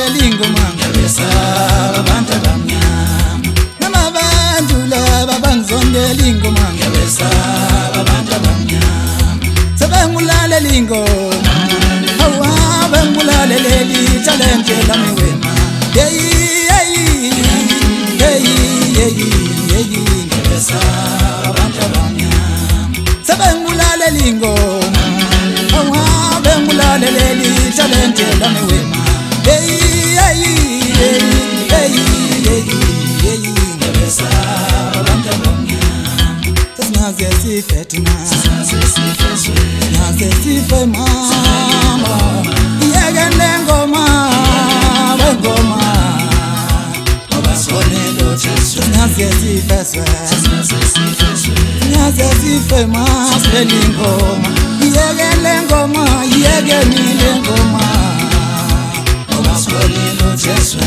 ngizondela ingoma ngiyabesaba abantu abamnyama namabantu laba bangizondela ingoma ngiyabesaba abantu abamnyama sebengulalela ingoma hawa bengulaleleli talent lami wema hey ngiyabesaba abantu abamnyama sebengulalela ingoma hawa bengulaleleli talent lami wema hey ngiyabesaba abantu abamnyama sinaze sifetina sinaze sife mama yekele ngoma bengoma obasonelo Jesu sinaze sifeswe sinaze sife mama speli ngoma yekele ngoma yekenile ngoma obasonelo Jesu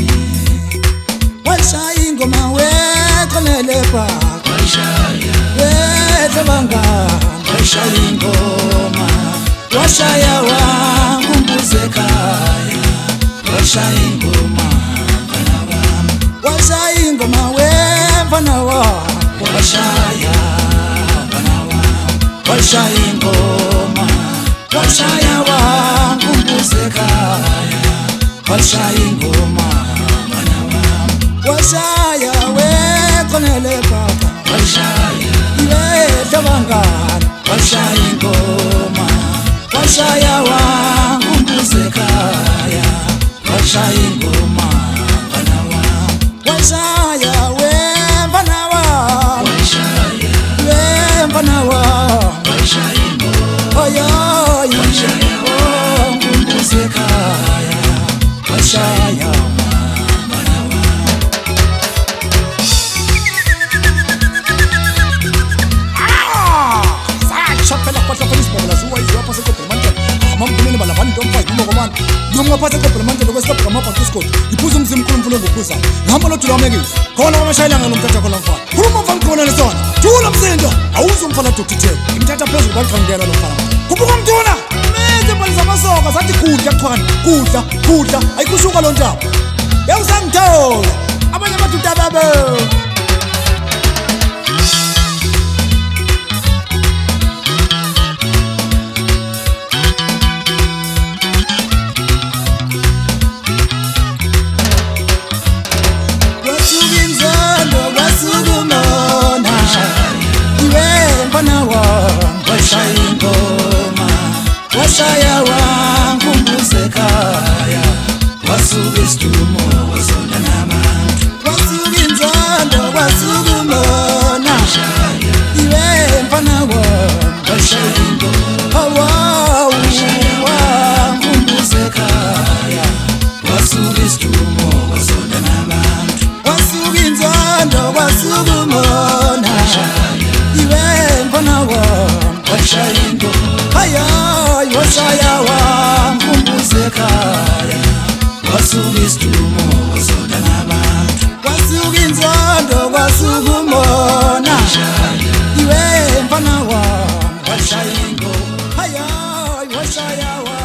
washaya ingoma weqonele kwakho washaya wethabanga washaya ingoma washaya wankumbuza ekhaya washaya ingoma mfana wami washaya ingoma wemfana wakho washaya mfana wami washaya ingoma washaya wankumbuza ekhaya washaya ingoma mfana wami washaya weqonele kwakho washaya wethabanga washaya ingoma washaya wankumbuza ekhaya washaya ingoma mfana wami washaya wemfana wakho washaya wemfana wakho washaya ingoma oyoyi washaya wankumbuza ekhaya washaya mfana wami Chapela kwatla police bola zuwa izo apha sekobremante amamkhuleni balabantu omfazi ngokomani ngomaphatha kobremante lokwesitopha amapha Scott iphuza umzimkhulu mfulo ngokhuza ngihamba lodula wamekisi khona wamashayela ngalomthatha khona mfana khuluma mfana khona lesona thula msindo awuzo mfana Dr. Ted imthatha phezulu baqhangela lo mfana kuphuka umntuna menze imali zamasoka zathi kudla chwana kudla ayikushuka lo ntaba yawusangithola abanye amadoda babo washaya ingoma washaya wankumbuza ekhaya wasuka isitumo wazonda nabantu wasuka inzondo wasuka umona iwe mfana wami washaya ingoma hawawu wankumbuza ekhaya wasuka isitumo wazonda nabantu wasuka inzondo wasuka umona iwe mfana wami washaya ingoma hayayi washaya wankumbuza ekhaya wasuka isitumo wazonda nabantu wasuka inzondo wasuka umona iwe mfana wami washaya ingoma hayayi washaya